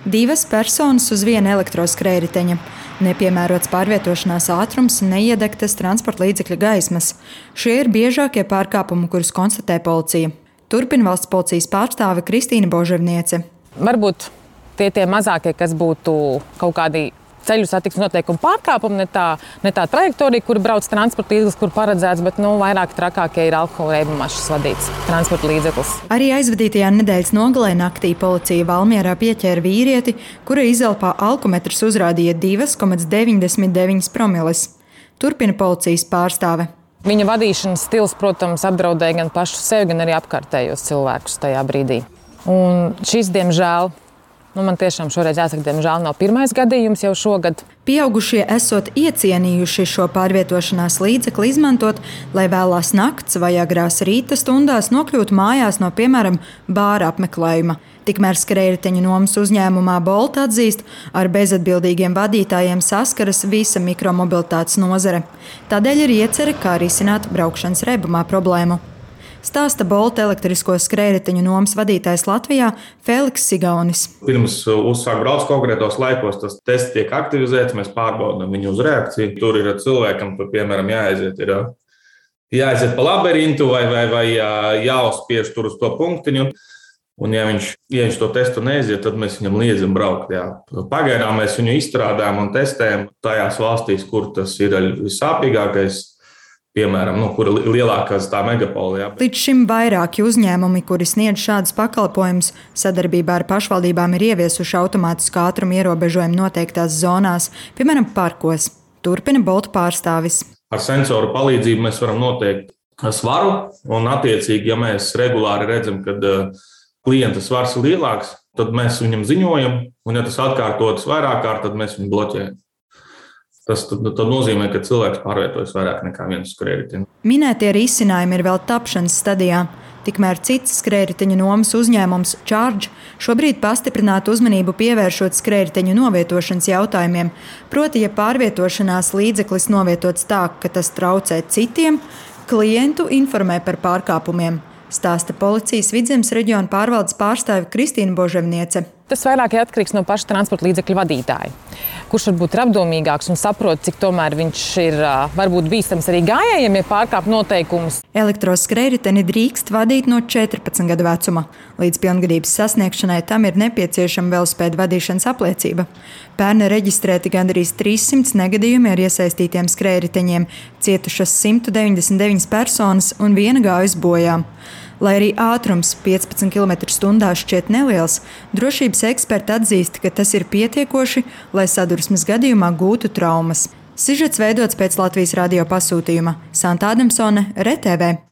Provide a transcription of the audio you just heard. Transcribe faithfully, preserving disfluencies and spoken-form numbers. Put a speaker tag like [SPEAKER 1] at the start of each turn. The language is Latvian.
[SPEAKER 1] Divas personas uz viena elektroskrējriteņa. Nepiemērots pārvietošanās ātrums, neiedegtas transporta līdzekļa gaismas. Šie ir biežākie pārkāpumi, kurus konstatē policija. Turpina valsts policijas pārstāve Kristīna Boževniece.
[SPEAKER 2] Varbūt tie tie mazākie, kas būtu kaut kādi ceļu satiksmes noteikumu pārkāpumi, ne tā, ne tā trajektorija, kur brauc transporta līdzeklis, kur paredzēts, bet nu, vairāk trakākie ir alkohola reibummašas vadīts transporta līdzeklis.
[SPEAKER 1] Arī aizvadītajā nedēļas nogalē naktī policija Valmierā pieķēra vīrieti, kura izelpā alkometrs uzrādīja divi komats deviņdesmit deviņi promiles. Turpina policijas pārstāve.
[SPEAKER 2] Viņa vadīšanas stils, protams, apdraudēja gan pašu sevi, gan arī apkārtējos cilvēkus tajā brīdī. Un šis, diemžēl, Nu, man tiešām šoreiz jāsaka, diemžēl nav pirmais gadījums jau šogad.
[SPEAKER 1] Pieaugušie esot iecienījuši šo pārvietošanās līdzekli izmantot, lai vēlās nakts vai agrās rīta stundās nokļūtu mājās no, piemēram, bāra apmeklējuma. Tikmēr skrējriteņu nomas uzņēmumā Bolt atzīst, ar bezatbildīgiem vadītājiem saskaras visa mikromobilitātes nozare. Tādēļ ir iecerē, kā risināt braukšanas reibumā problēmu. Stāsta Bolt elektrisko skrējriteņu nomas vadītājs Latvijā Feliks Sigaunis.
[SPEAKER 3] Pirms uzsāk brauc konkrētos laikos, tas tests tiek aktivizēts, mēs pārbaudām viņu uz reakciju. Tur ir cilvēkam, tur, piemēram, jāaiziet, ir, jāaiziet pa labirintu vai, vai, vai jāuzspiež tur uz to punktiņu. Un ja viņš, ja viņš to testu neaiziet, tad mēs viņam liedzam braukt. Jā. Pagaidām mēs viņu izstrādājam un testējam tajās valstīs, kur tas ir vissāpīgākais. Piemēram, nu, kur ir lielākās tā megapolijā.
[SPEAKER 1] Līdz šim vairāki uzņēmumi, kuri sniedz šādus pakalpojumus, sadarbībā ar pašvaldībām ir ieviesuši automātisku ātrumu ierobežojumu noteiktās zonās, piemēram, parkos. Turpina Bolt pārstāvis.
[SPEAKER 3] Ar sensoru palīdzību mēs varam noteikt svaru, un attiecīgi, ja mēs regulāri redzam, ka klienta svars ir lielāks, tad mēs viņam ziņojam, un ja tas atkārtotas vairāk kārt, tad mēs viņu bloķējam. Tas tad, tad nozīmē, ka cilvēks pārvietojas vairāk nekā viens skrējritenis.
[SPEAKER 1] Minētie risinājumi ir vēl tapšanas stadijā. Tikmēr cits skrējriteņu nomas uzņēmums Charge šobrīd pastiprinātu uzmanību pievēršot skrējriteņu novietošanas jautājumiem. Proti, ja pārvietošanās līdzeklis novietots tā, ka tas traucē citiem, klientu informē par pārkāpumiem. Stāsta policijas Vidzemes reģiona pārvaldes pārstāve Kristīna Boževniece.
[SPEAKER 2] Tas vairāk ir atkarīgs no paša transporta līdzekļu vadītāja, kurš varbūt ir apdomīgāks un saprot, cik tomēr viņš ir varbūt bīstams arī gājējiem, ja pārkāp noteikumus.
[SPEAKER 1] Elektroskrējriteni drīkst vadīt no četrpadsmit gadu vecuma. Līdz pilngadības sasniegšanai tam ir nepieciešama velospēda vadīšanas apliecība. Pērn reģistrēti gandrīz trīssimt negadījumi ar iesaistītiem skrējriteņiem, cietušas simt deviņdesmit deviņas personas un viena gājusi bojā. Lai arī ātrums piecpadsmit kilometru stundā šķiet neliels, drošības eksperti atzīst, ka tas ir pietiekoši, lai sadursmes gadījumā gūtu traumas. Sižets veidots pēc Latvijas radio pasūtījuma. Santa Adamsone, R T V.